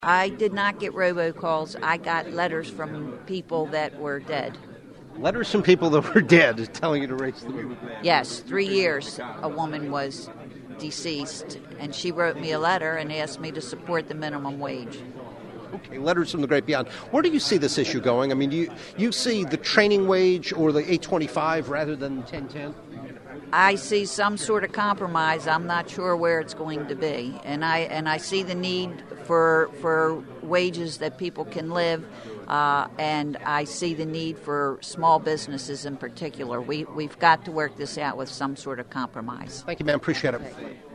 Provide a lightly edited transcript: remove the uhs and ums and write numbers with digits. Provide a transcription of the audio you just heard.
I did not get robocalls. I got letters from people that were dead. Letters from people that were dead telling you to raise the minimum wage. Yes, 3 years a woman was deceased, and she wrote me a letter and asked me to support the minimum wage. Okay, letters from the great beyond. Where do you see this issue going? I mean, do you see the training wage or the $8.25 rather than $10.10? I see some sort of compromise. I'm not sure where it's going to be, and I see the need for wages that people can live, and I see the need for small businesses in particular. We've got to work this out with some sort of compromise. Thank you, ma'am. Appreciate it.